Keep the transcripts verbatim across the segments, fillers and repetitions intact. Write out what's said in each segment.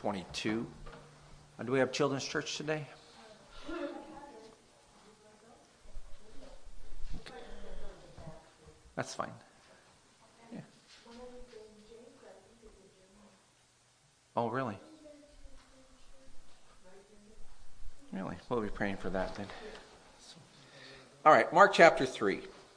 twenty-two. Uh, do we have children's church today? Okay. That's fine. Yeah. Oh, really? Really? We'll be praying for that then. All right, Mark chapter three.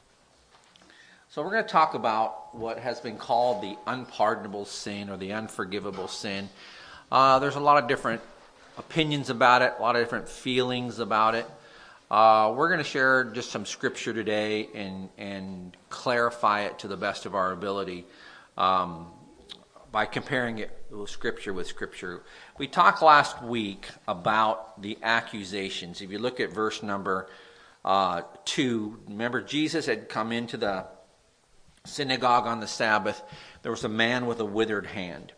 So we're going to talk about what has been called the unpardonable sin or the unforgivable sin. Uh, there's a lot of different opinions about it, a lot of different feelings about it. Uh, we're going to share just some scripture today and, and clarify it to the best of our ability um, by comparing it with scripture with scripture. We talked last week about the accusations. If you look at verse number uh, two, remember Jesus had come into the synagogue on the Sabbath. There was a man with a withered hand.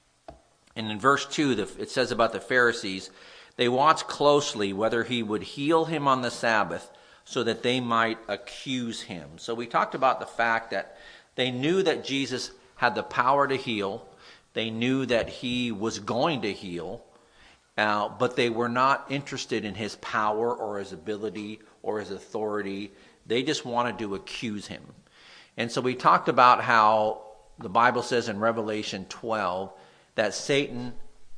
And in verse two, it says about the Pharisees, they watched closely whether he would heal him on the Sabbath so that they might accuse him. So we talked about the fact that they knew that Jesus had the power to heal. They knew that he was going to heal, uh, but they were not interested in his power or his ability or his authority. They just wanted to accuse him. And so we talked about how the Bible says in Revelation twelve that Satan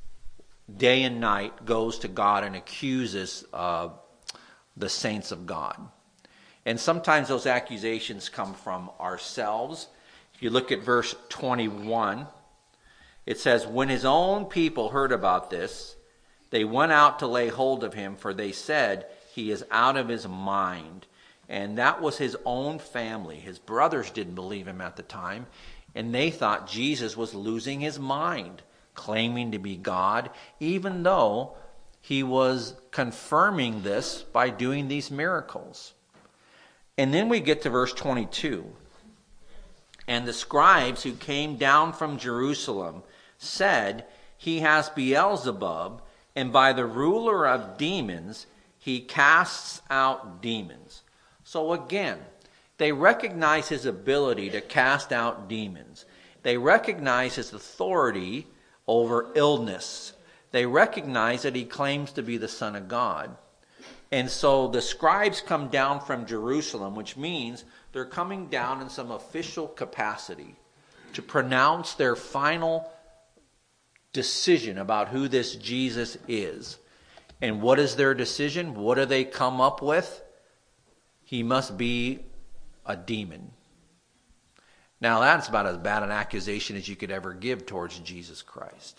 day and night goes to God and accuses uh, the saints of God. And sometimes those accusations come from ourselves. If you look at verse twenty-one, it says, when his own people heard about this, they went out to lay hold of him, for they said, he is out of his mind. And that was his own family. His brothers didn't believe him at the time, and they thought Jesus was losing his mind, claiming to be God, even though he was confirming this by doing these miracles. And then we get to verse twenty-two. And the scribes who came down from Jerusalem said, he has Beelzebub, and by the ruler of demons he casts out demons. So again, they recognize his ability to cast out demons. They recognize his authority over illness. They recognize that he claims to be the Son of God. And so the scribes come down from Jerusalem, which means they're coming down in some official capacity to pronounce their final decision about who this Jesus is. And what is their decision? What do they come up with? He must be a demon. Now that's about as bad an accusation as you could ever give towards Jesus Christ.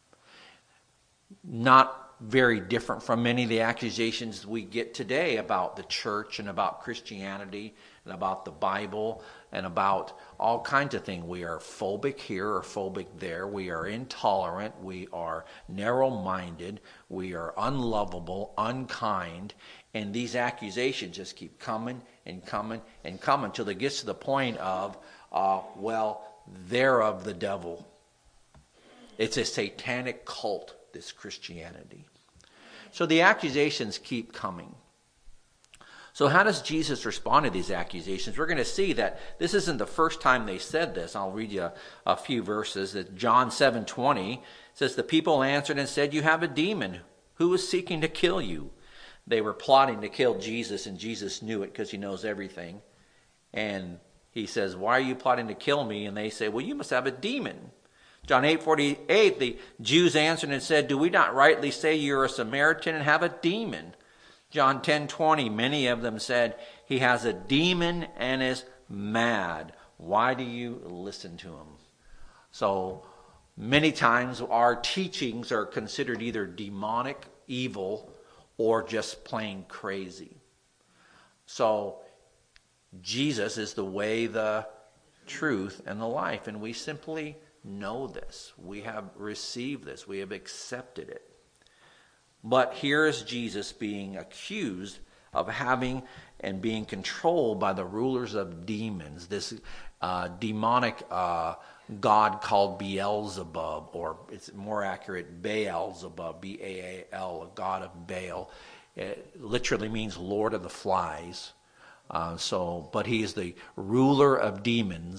Not very different from many of the accusations we get today about the church and about Christianity and about the Bible and about all kinds of things. We are phobic here or phobic there. We are intolerant. We are narrow-minded. We are unlovable, unkind. And these accusations just keep coming and coming and coming until it gets to the point of, uh, well, they're of the devil. It's a satanic cult, this Christianity. So the accusations keep coming. So how does Jesus respond to these accusations? We're going to see that this isn't the first time they said this. I'll read you a, a few verses. That John seven twenty says, the people answered and said, you have a demon. Who is seeking to kill you? They were plotting to kill Jesus, and Jesus knew it because he knows everything. And he says, why are you plotting to kill me? And they say, well, you must have a demon. John eight forty-eight, the Jews answered and said, do we not rightly say you're a Samaritan and have a demon? John ten twenty, many of them said, he has a demon and is mad. Why do you listen to him? So many times our teachings are considered either demonic, evil, or just plain crazy. So Jesus is the way, the truth, and the life. And we simply know this. We have received this. We have accepted it. But here is Jesus being accused of having and being controlled by the rulers of demons, this uh, demonic uh, god called Beelzebub, or it's more accurate, Baal-zebub, B A A L, a god of Baal. It literally means Lord of the Flies. Uh, so, but he is the ruler of demons,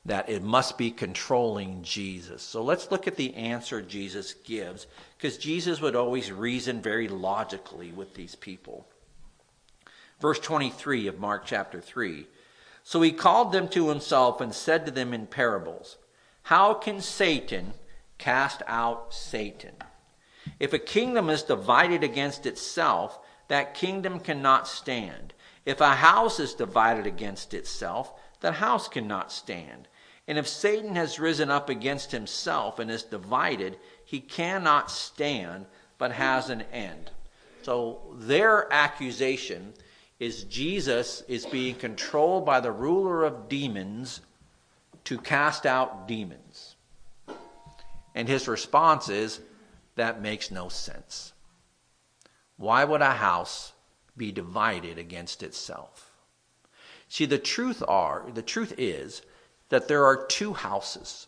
that it must be controlling Jesus. So let's look at the answer Jesus gives, because Jesus would always reason very logically with these people. Verse twenty-three of Mark chapter three. So he called them to himself and said to them in parables, how can Satan cast out Satan? If a kingdom is divided against itself, that kingdom cannot stand. If a house is divided against itself, that house cannot stand. And if Satan has risen up against himself and is divided, he cannot stand, but has an end. So their accusation is Jesus is being controlled by the ruler of demons to cast out demons. And his response is, that makes no sense. Why would a house be divided against itself? See, the truth are, the truth is that there are two houses.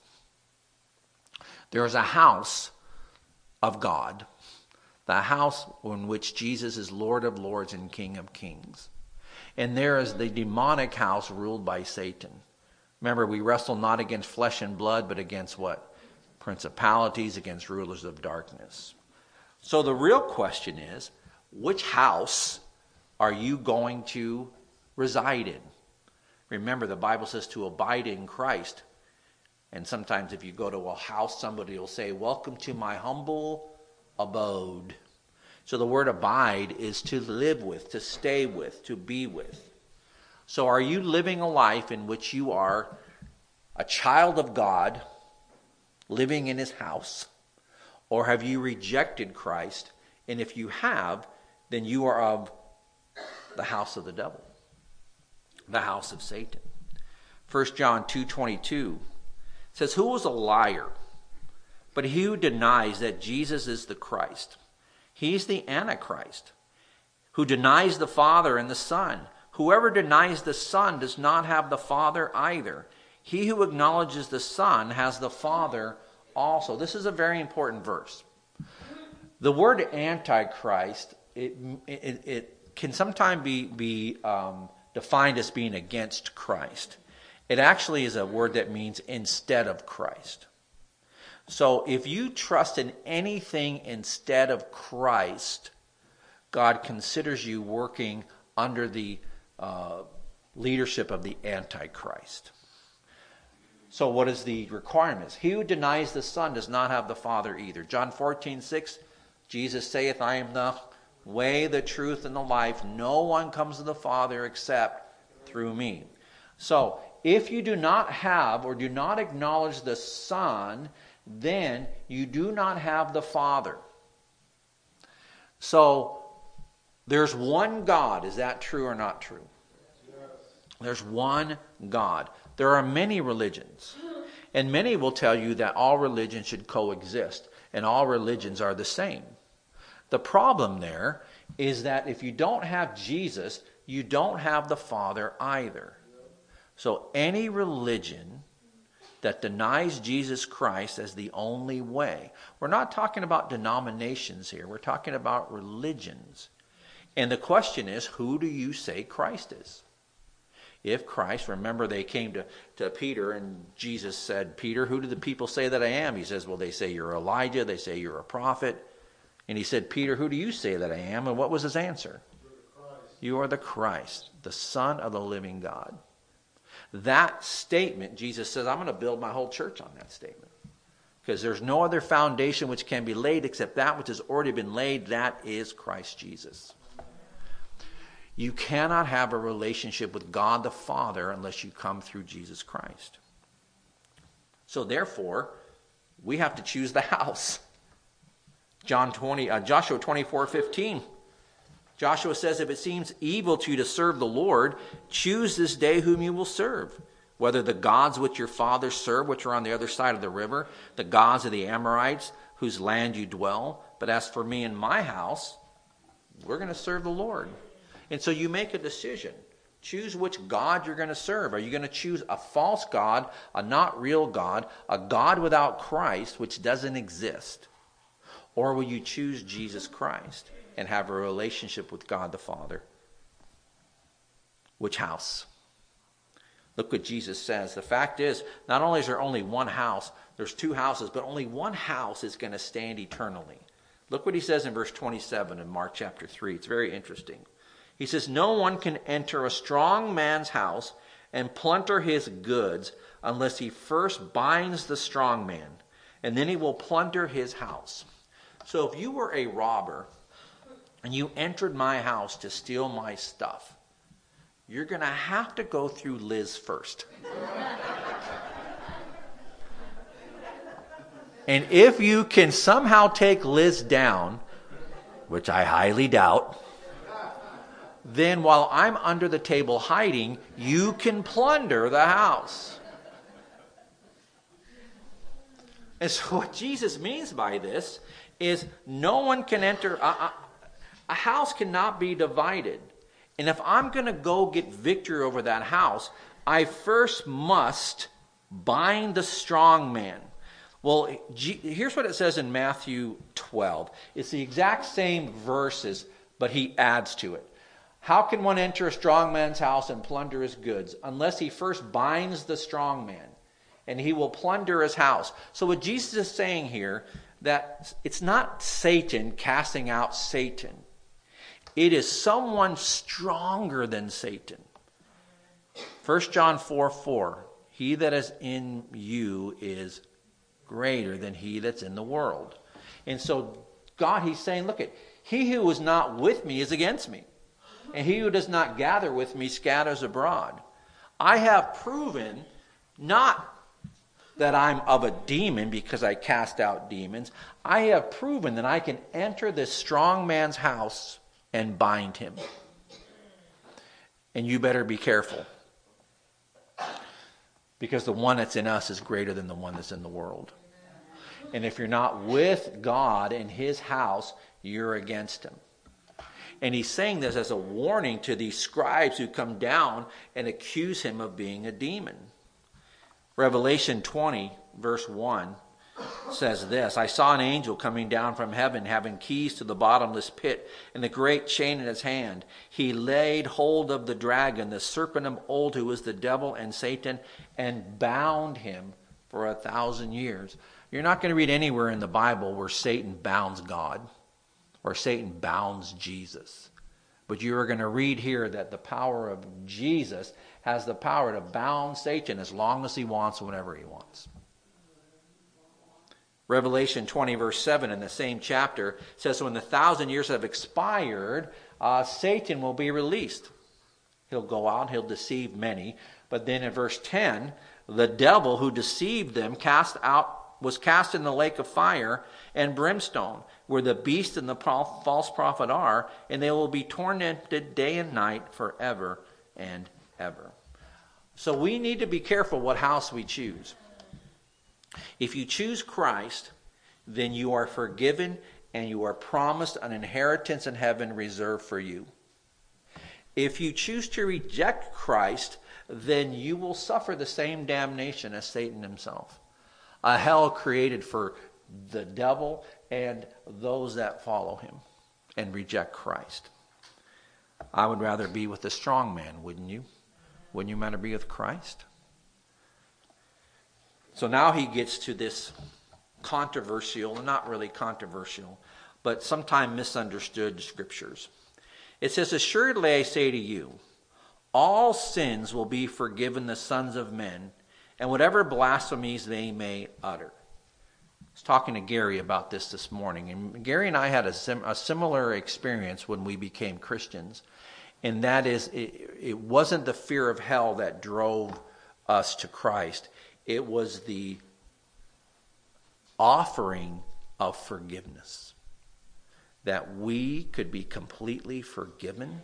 There is a house of God, the house in which Jesus is Lord of Lords and King of Kings. And there is the demonic house ruled by Satan. Remember, we wrestle not against flesh and blood, but against what? Principalities, against rulers of darkness. So the real question is, which house are you going to reside in? Remember, the Bible says to abide in Christ. And sometimes if you go to a house, somebody will say, welcome to my humble abode. So the word abide is to live with, to stay with, to be with. So are you living a life in which you are a child of God, living in his house? Or have you rejected Christ? And if you have, then you are of the house of the devil, the house of Satan. First John two twenty-two says, who is a liar but he who denies that Jesus is the Christ? He's the Antichrist, who denies the Father and the Son. Whoever denies the Son does not have the Father either. He who acknowledges the Son has the Father also. This is a very important verse. The word Antichrist, it, it, it can sometimes be, be um, defined as being against Christ. It actually is a word that means instead of Christ. So if you trust in anything instead of Christ, God considers you working under the uh, leadership of the Antichrist. So what is the requirements? He who denies the Son does not have the Father either. John fourteen six, Jesus saith, I am the way, the truth, and the life. No one comes to the Father except through me. So if you do not have or do not acknowledge the Son, then you do not have the Father. So there's one God. Is that true or not true? Yes. There's one God. There are many religions. And many will tell you that all religions should coexist. And all religions are the same. The problem there is that if you don't have Jesus, you don't have the Father either. So any religion that denies Jesus Christ as the only way. We're not talking about denominations here. We're talking about religions. And the question is, who do you say Christ is? If Christ, remember they came to, to Peter and Jesus said, Peter, who do the people say that I am? He says, well, they say you're Elijah. They say you're a prophet. And he said, Peter, who do you say that I am? And what was his answer? You are the Christ, the Son of the living God. That statement, Jesus says, I'm going to build my whole church on that statement. Because there's no other foundation which can be laid except that which has already been laid. That is Christ Jesus. You cannot have a relationship with God the Father unless you come through Jesus Christ. So therefore, we have to choose the house. John twenty, uh, Joshua twenty-four fifteen. Joshua says, if it seems evil to you to serve the Lord, choose this day whom you will serve. Whether the gods which your fathers served, which are on the other side of the river, the gods of the Amorites, whose land you dwell. But as for me and my house, we're going to serve the Lord. And so you make a decision. Choose which God you're going to serve. Are you going to choose a false God, a not real God, a God without Christ, which doesn't exist? Or will you choose Jesus Christ and have a relationship with God the Father? Which house? Look what Jesus says. The fact is, not only is there only one house, there's two houses, but only one house is going to stand eternally. Look what he says in verse twenty-seven in Mark chapter three. It's very interesting. He says, no one can enter a strong man's house and plunder his goods unless he first binds the strong man, and then he will plunder his house. So if you were a robber and you entered my house to steal my stuff, you're going to have to go through Liz first. And if you can somehow take Liz down, which I highly doubt, then while I'm under the table hiding, you can plunder the house. And so what Jesus means by this is no one can enter, a, a, a house cannot be divided. And if I'm going to go get victory over that house, I first must bind the strong man. Well, here's what it says in Matthew twelve. It's the exact same verses, but he adds to it. How can one enter a strong man's house and plunder his goods unless he first binds the strong man, and he will plunder his house? So what Jesus is saying here, that it's not Satan casting out Satan. It is someone stronger than Satan. First John four four, he that is in you is greater than he that's in the world. And so God, he's saying, look, at he who is not with me is against me. And he who does not gather with me scatters abroad. I have proven not that I'm of a demon because I cast out demons. I have proven that I can enter this strong man's house and bind him. And you better be careful. Because the one that's in us is greater than the one that's in the world. And if you're not with God in his house, you're against him. And he's saying this as a warning to these scribes who come down and accuse him of being a demon. Revelation twenty, verse one, says this, I saw an angel coming down from heaven, having keys to the bottomless pit, and a great chain in his hand. He laid hold of the dragon, the serpent of old, who is the devil and Satan, and bound him for a thousand years. You're not going to read anywhere in the Bible where Satan bounds God, or Satan bounds Jesus. But you are going to read here that the power of Jesus has the power to bound Satan as long as he wants, whenever he wants. Revelation twenty, verse seven, in the same chapter, says, when the thousand years have expired, uh, Satan will be released. He'll go out, he'll deceive many. But then in verse ten, the devil who deceived them cast out was cast in the lake of fire and brimstone, where the beast and the false prophet are, and they will be tormented day and night forever and ever. So we need to be careful what house we choose. If you choose Christ, then you are forgiven and you are promised an inheritance in heaven reserved for you. If you choose to reject Christ, then you will suffer the same damnation as Satan himself. A hell created for the devil and those that follow him and reject Christ. I would rather be with the strong man, wouldn't you? Wouldn't you rather be with Christ? So now he gets to this controversial, not really controversial, but sometimes misunderstood scriptures. It says, assuredly I say to you, all sins will be forgiven the sons of men, and whatever blasphemies they may utter. I was talking to Gary about this this morning, and Gary and I had a, sim- a similar experience when we became Christians, and that is, it, it wasn't the fear of hell that drove us to Christ. It was the offering of forgiveness, that we could be completely forgiven.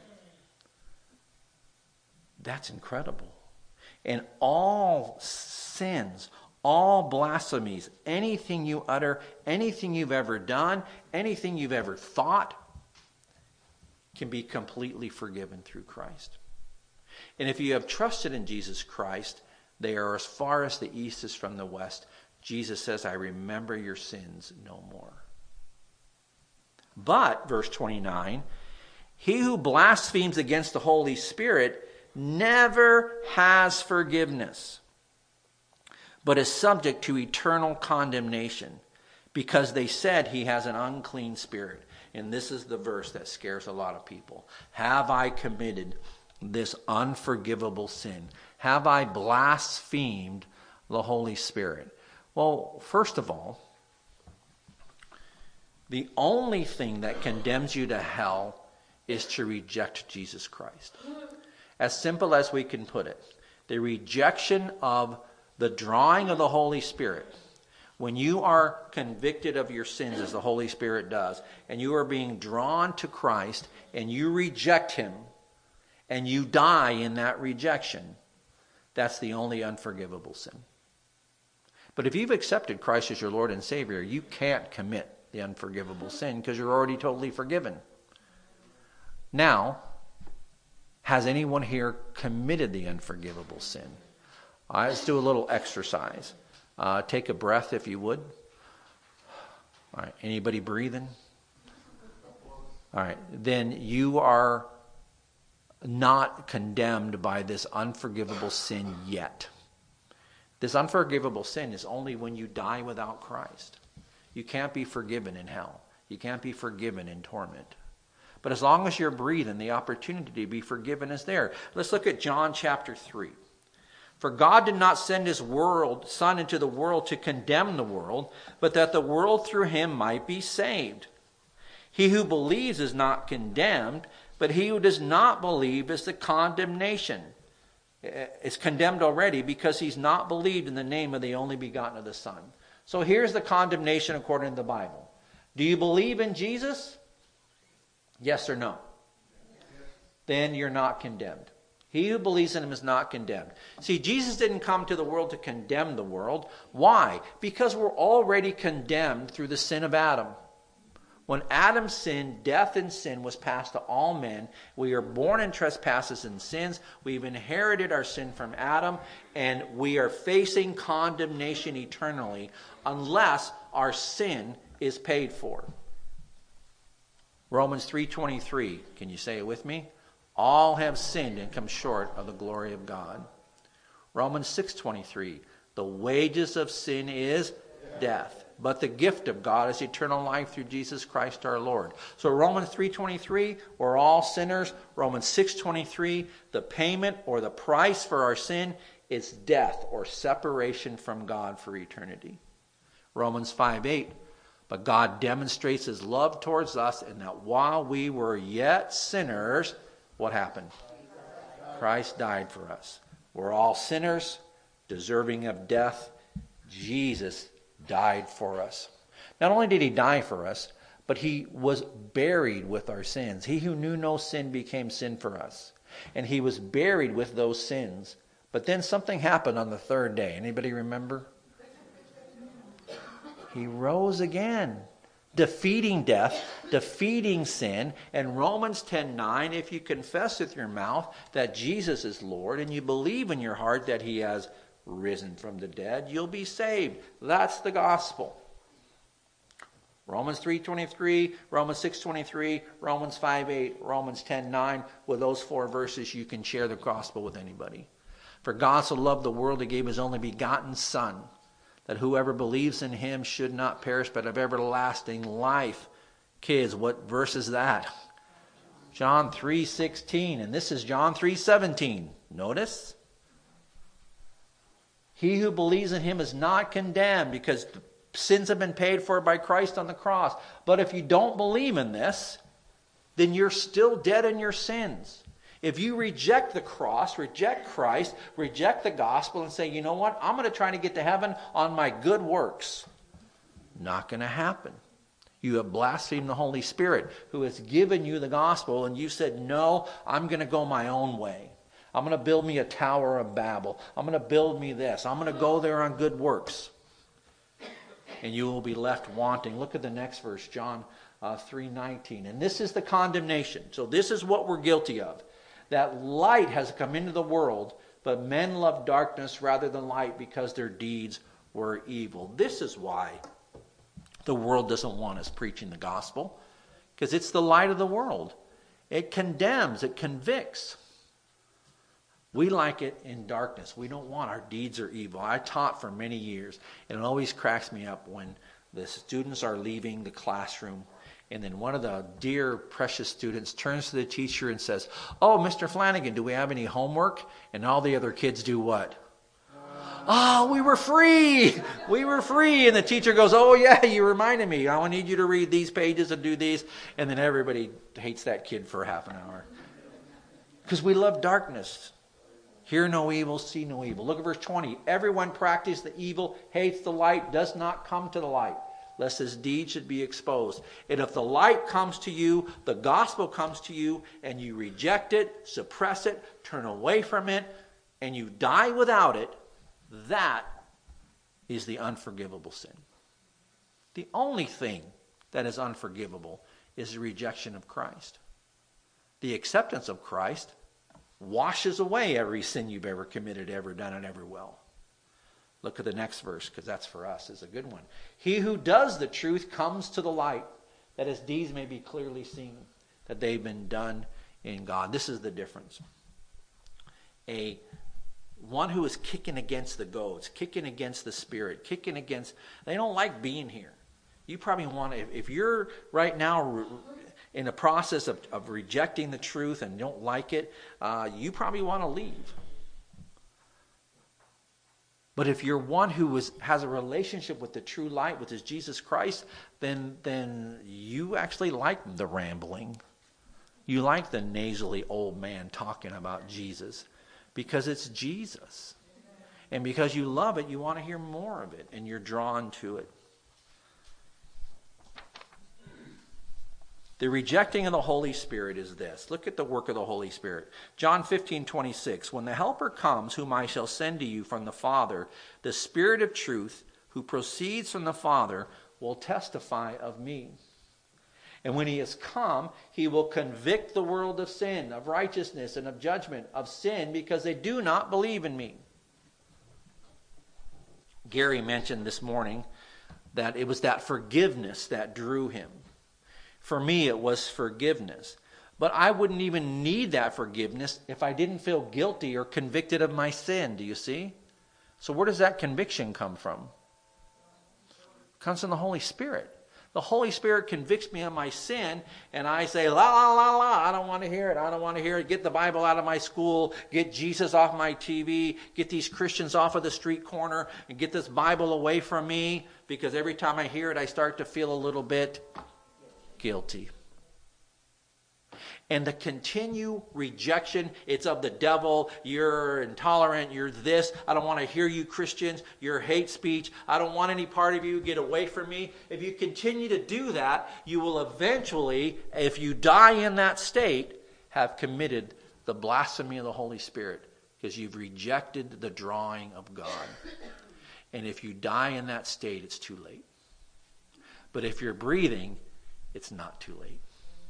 That's incredible. And all sins, all blasphemies, anything you utter, anything you've ever done, anything you've ever thought, can be completely forgiven through Christ. And if you have trusted in Jesus Christ, they are as far as the east is from the west. Jesus says, I remember your sins no more. But, verse twenty-nine, he who blasphemes against the Holy Spirit never has forgiveness, but is subject to eternal condemnation, because they said he has an unclean spirit. And this is the verse that scares a lot of people. Have I committed this unforgivable sin? Have I blasphemed the Holy Spirit? Well, first of all, the only thing that condemns you to hell is to reject Jesus Christ. As simple as we can put it. The rejection of the drawing of the Holy Spirit. When you are convicted of your sins, as the Holy Spirit does, and you are being drawn to Christ, and you reject him, and you die in that rejection, that's the only unforgivable sin. But if you've accepted Christ as your Lord and Savior, you can't commit the unforgivable sin because you're already totally forgiven. Now, has anyone here committed the unforgivable sin? All right, let's do a little exercise. Uh, take a breath if you would. All right, anybody breathing? All right, then you are not condemned by this unforgivable sin yet. This unforgivable sin is only when you die without Christ. You can't be forgiven in hell. You can't be forgiven in torment. But as long as you're breathing, the opportunity to be forgiven is there. Let's look at John chapter three. For God did not send his world, Son into the world to condemn the world, but that the world through him might be saved. He who believes is not condemned, but he who does not believe is the condemnation. Is condemned already because he's not believed in the name of the only begotten of the Son. So here's the condemnation according to the Bible. Do you believe in Jesus? Yes or no? Then you're not condemned. He who believes in him is not condemned. See, Jesus didn't come to the world to condemn the world. Why? Because we're already condemned through the sin of Adam. When Adam sinned, death and sin was passed to all men. We are born in trespasses and sins. We've inherited our sin from Adam, and we are facing condemnation eternally unless our sin is paid for. Romans three twenty-three. Can you say it with me? All have sinned and come short of the glory of God. Romans six twenty-three. The wages of sin is death, but the gift of God is eternal life through Jesus Christ our Lord. So Romans three twenty-three, we're all sinners. Romans six twenty-three, the payment or the price for our sin is death or separation from God for eternity. Romans five eight, but God demonstrates his love towards us in that while we were yet sinners, what happened? Christ died for us. We're all sinners, deserving of death. Jesus died for us. Not only did he die for us, but he was buried with our sins. He who knew no sin became sin for us. And he was buried with those sins. But then something happened on the third day. Anybody remember? He rose again, defeating death, defeating sin. And Romans ten nine, if you confess with your mouth that Jesus is Lord and you believe in your heart that he has risen from the dead, you'll be saved. That's the gospel. Romans three twenty-three, Romans six twenty-three, Romans five eight, Romans ten nine. With those four verses, you can share the gospel with anybody. For God so loved the world, he gave his only begotten Son, that whoever believes in him should not perish but have everlasting life. Kids, what verse is that? John three sixteen, and this is John three seventeen. Notice? He who believes in him is not condemned because sins have been paid for by Christ on the cross. But if you don't believe in this, then you're still dead in your sins. If you reject the cross, reject Christ, reject the gospel and say, you know what, I'm going to try to get to heaven on my good works. Not going to happen. You have blasphemed the Holy Spirit who has given you the gospel, and you said, no, I'm going to go my own way. I'm going to build me a Tower of Babel. I'm going to build me this. I'm going to go there on good works. And you will be left wanting. Look at the next verse, John uh, three nineteen. And this is the condemnation. So this is what we're guilty of. That light has come into the world, but men love darkness rather than light because their deeds were evil. This is why the world doesn't want us preaching the gospel, because it's the light of the world. It condemns, it convicts. We like it in darkness. We don't want our deeds are evil. I taught for many years, and it always cracks me up when the students are leaving the classroom, and then one of the dear, precious students turns to the teacher and says, "Oh, Mister Flanagan, do we have any homework?" And all the other kids do what? "Oh, we were free. We were free." And the teacher goes, "Oh, yeah, you reminded me. I need you to read these pages and do these." And then everybody hates that kid for half an hour. Because we love darkness. Hear no evil, see no evil. Look at verse twenty. Everyone practices the evil, hates the light, does not come to the light, lest his deed should be exposed. And if the light comes to you, the gospel comes to you, and you reject it, suppress it, turn away from it, and you die without it, that is the unforgivable sin. The only thing that is unforgivable is the rejection of Christ. The acceptance of Christ washes away every sin you've ever committed, ever done, and ever will. Look at the next verse, because that's for us, is a good one. He who does the truth comes to the light, that his deeds may be clearly seen, that they've been done in God. This is the difference. A one who is kicking against the goads, kicking against the spirit, kicking against, they don't like being here. You probably want to, if, if you're right now in the process of, of rejecting the truth and don't like it, uh, you probably want to leave. But if you're one who is, has a relationship with the true light, which is Jesus Christ, then, then you actually like the rambling. You like the nasally old man talking about Jesus because it's Jesus. And because you love it, you want to hear more of it, and you're drawn to it. The rejecting of the Holy Spirit is this. Look at the work of the Holy Spirit. John fifteen twenty-six. When the Helper comes, whom I shall send to you from the Father, the Spirit of truth, who proceeds from the Father, will testify of me. And when he has come, he will convict the world of sin, of righteousness, and of judgment, of sin, because they do not believe in me. Gary mentioned this morning that it was that forgiveness that drew him. For me, it was forgiveness. But I wouldn't even need that forgiveness if I didn't feel guilty or convicted of my sin. Do you see? So where does that conviction come from? It comes from the Holy Spirit. The Holy Spirit convicts me of my sin, and I say, la, la, la, la, I don't want to hear it. I don't want to hear it. Get the Bible out of my school. Get Jesus off my T V. Get these Christians off of the street corner, and get this Bible away from me, because every time I hear it, I start to feel a little bit guilty. And the continued rejection, it's of the devil. You're intolerant. You're this. I don't want to hear you Christians. You're hate speech. I don't want any part of you. Get away from me. If you continue to do that, you will eventually, if you die in that state, have committed the blasphemy of the Holy Spirit, because you've rejected the drawing of God. And if you die in that state, it's too late. But if you're breathing, it's not too late.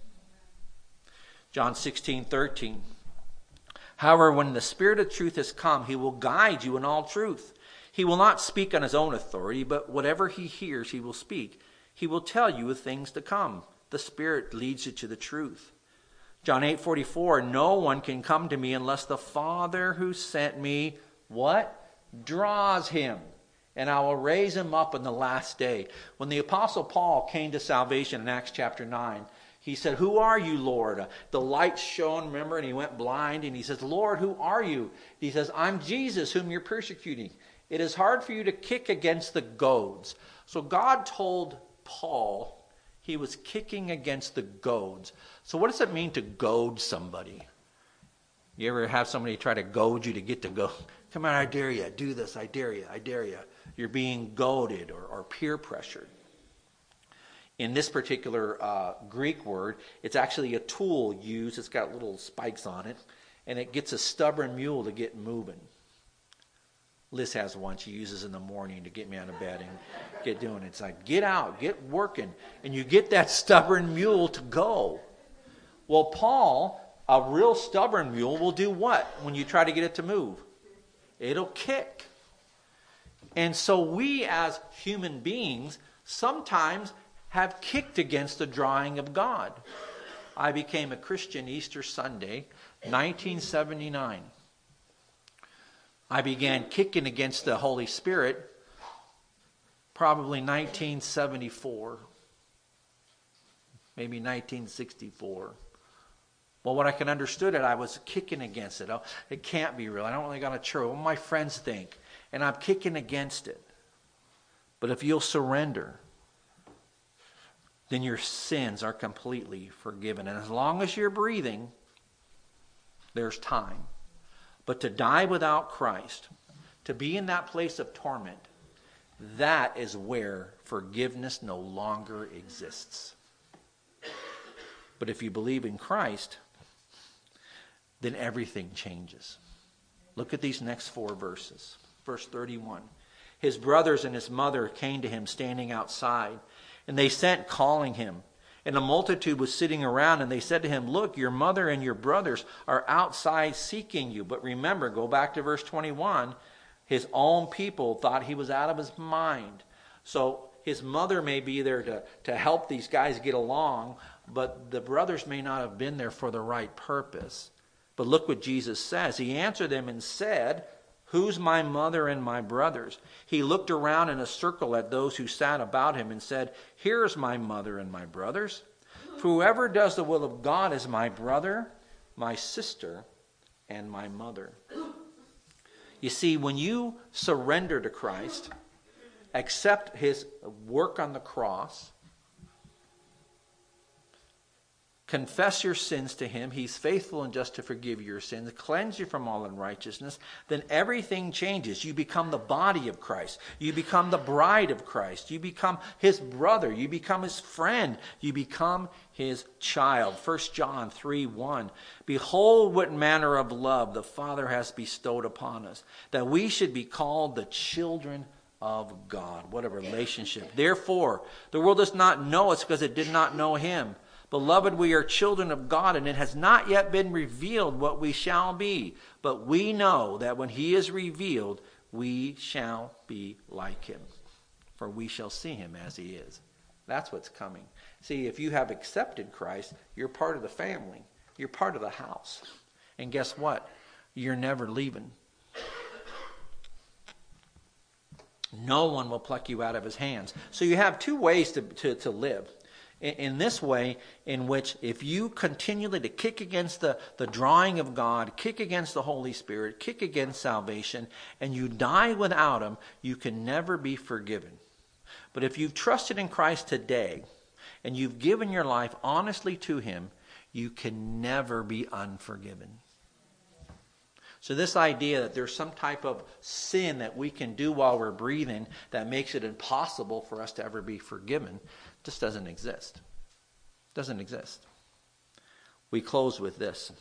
John sixteen thirteen. However, when the Spirit of truth has come, he will guide you in all truth. He will not speak on his own authority, but whatever he hears, he will speak. He will tell you of things to come. The Spirit leads you to the truth. John eight forty-four. No one can come to me unless the Father who sent me, what? Draws him. And I will raise him up in the last day. When the Apostle Paul came to salvation in Acts chapter nine, he said, who are you, Lord? The light shone, remember, and he went blind. And he says, Lord, who are you? He says, I'm Jesus, whom you're persecuting. It is hard for you to kick against the goads. So God told Paul he was kicking against the goads. So what does it mean to goad somebody? You ever have somebody try to goad you to get to go? Come on, I dare you. Do this. I dare you. I dare you. You're being goaded or, or peer pressured. In this particular uh, Greek word, it's actually a tool used. It's got little spikes on it, and it gets a stubborn mule to get moving. Liz has one she uses in the morning to get me out of bed and get doing it. It's like, get out, get working, and you get that stubborn mule to go. Well, Paul, a real stubborn mule, will do what when you try to get it to move? It'll kick. And so we as human beings sometimes have kicked against the drawing of God. I became a Christian Easter Sunday, nineteen seventy-nine. I began kicking against the Holy Spirit probably nineteen seventy-four, maybe nineteen sixty-four. Well, what I can understood it, I was kicking against it. Oh, it can't be real. I don't really got a church. What my friends think. And I'm kicking against it. But if you'll surrender, then your sins are completely forgiven. And as long as you're breathing, there's time. But to die without Christ, to be in that place of torment, that is where forgiveness no longer exists. But if you believe in Christ, then everything changes. Look at these next four verses. Verse thirty-one. His brothers and his mother came to him standing outside, and they sent calling him. And a multitude was sitting around, and they said to him, look, your mother and your brothers are outside seeking you. But remember, go back to verse twenty-one. His own people thought he was out of his mind. So his mother may be there to, to help these guys get along, but the brothers may not have been there for the right purpose. But look what Jesus says. He answered them and said, who's my mother and my brothers? He looked around in a circle at those who sat about him and said, here's my mother and my brothers. For whoever does the will of God is my brother, my sister, and my mother. You see, when you surrender to Christ, accept his work on the cross, confess your sins to him, he's faithful and just to forgive your sins, cleanse you from all unrighteousness, then everything changes. You become the body of Christ. You become the bride of Christ. You become his brother. You become his friend. You become his child. First John three one. Behold what manner of love the Father has bestowed upon us, that we should be called the children of God. What a relationship. Therefore, the world does not know us because it did not know him. Beloved, we are children of God, and it has not yet been revealed what we shall be. But we know that when he is revealed, we shall be like him. For we shall see him as he is. That's what's coming. See, if you have accepted Christ, you're part of the family. You're part of the house. And guess what? You're never leaving. No one will pluck you out of his hands. So you have two ways to, to, to live. In this way, in which if you continually to kick against the, the drawing of God, kick against the Holy Spirit, kick against salvation, and you die without him, you can never be forgiven. But if you've trusted in Christ today, and you've given your life honestly to him, you can never be unforgiven. So this idea that there's some type of sin that we can do while we're breathing that makes it impossible for us to ever be forgiven just doesn't exist. Doesn't exist. We close with this.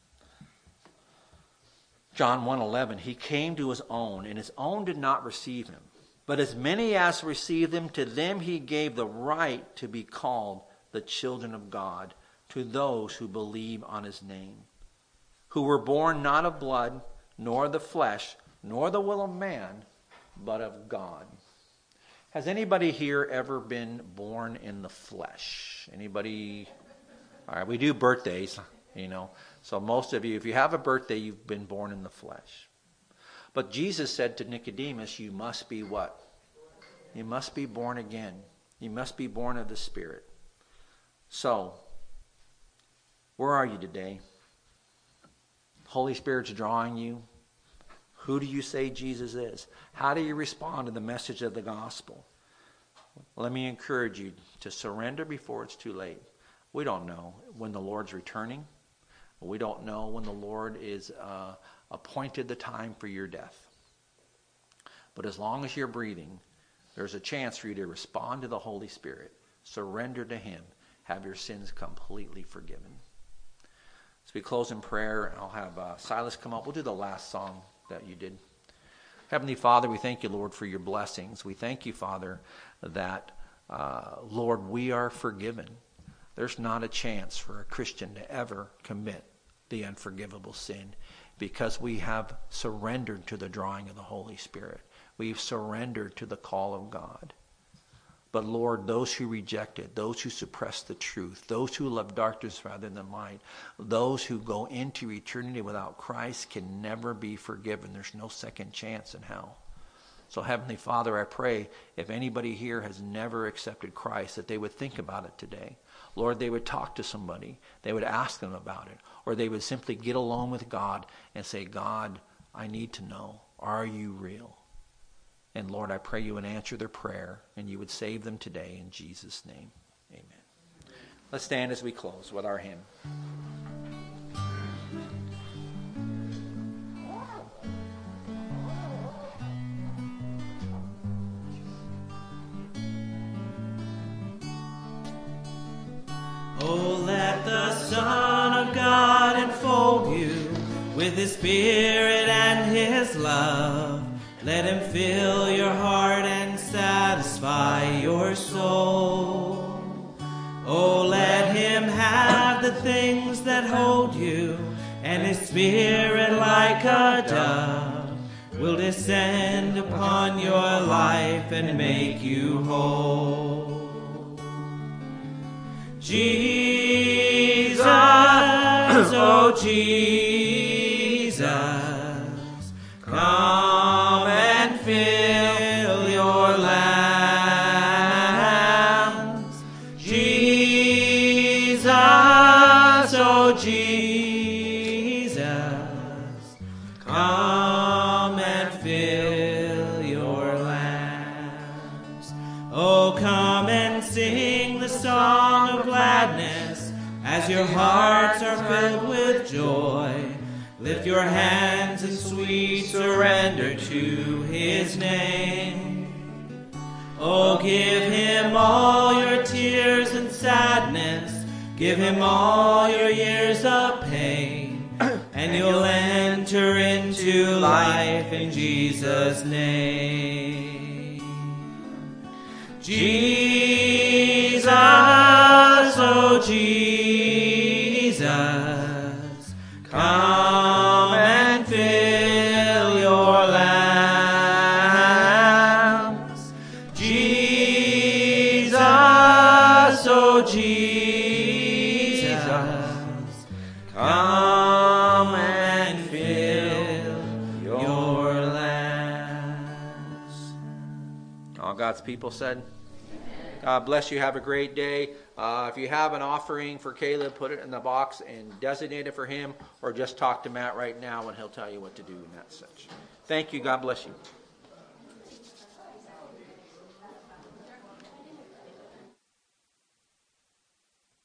John one eleven, he came to his own, and his own did not receive him. But as many as received him, to them he gave the right to be called the children of God, to those who believe on his name, who were born not of blood, nor the flesh, nor the will of man, but of God. Has anybody here ever been born in the flesh? Anybody? All right, we do birthdays, you know. So most of you, if you have a birthday, you've been born in the flesh. But Jesus said to Nicodemus, you must be what? You must be born again. You must be born of the Spirit. So, where are you today? Holy Spirit's drawing you. Who do you say Jesus is? How do you respond to the message of the gospel? Let me encourage you to surrender before it's too late. We don't know when the Lord's returning. We don't know when the Lord is uh, appointed the time for your death. But as long as you're breathing, there's a chance for you to respond to the Holy Spirit, surrender to him, have your sins completely forgiven. As we close in prayer, I'll have uh, Silas come up. We'll do the last song that you did. Heavenly Father, we thank you, Lord, for your blessings. We thank you, Father, that, uh, Lord, we are forgiven. There's not a chance for a Christian to ever commit the unforgivable sin because we have surrendered to the drawing of the Holy Spirit. We've surrendered to the call of God. But Lord, those who reject it, those who suppress the truth, those who love darkness rather than light, those who go into eternity without Christ can never be forgiven. There's no second chance in hell. So Heavenly Father, I pray if anybody here has never accepted Christ, that they would think about it today. Lord, they would talk to somebody. They would ask them about it. Or they would simply get alone with God and say, God, I need to know, are you real? And Lord, I pray you would answer their prayer and you would save them today in Jesus' name. Amen. Let's stand as we close with our hymn. Oh, let the Son of God enfold you with his Spirit and his love. Let him fill your heart and satisfy your soul. Oh, let him have the things that hold you, and his Spirit like a dove will descend upon your life and make you whole. Jesus, oh Jesus, come and fill your lambs. Jesus, oh Jesus, come and fill your lambs. Oh, come and sing the song of gladness as your hearts are filled with joy. Lift your hands in sweet surrender to his name. Oh, give him all your tears and sadness. Give him all your years of pain. And you'll enter into life in Jesus' name. Jesus, oh Jesus, come and fill your lambs. Jesus, oh Jesus, come and fill your lambs. All God's people said, God bless you. Have a great day. Uh, if you have an offering for Caleb, put it in the box and designate it for him, or just talk to Matt right now and he'll tell you what to do in that section. Thank you. God bless you.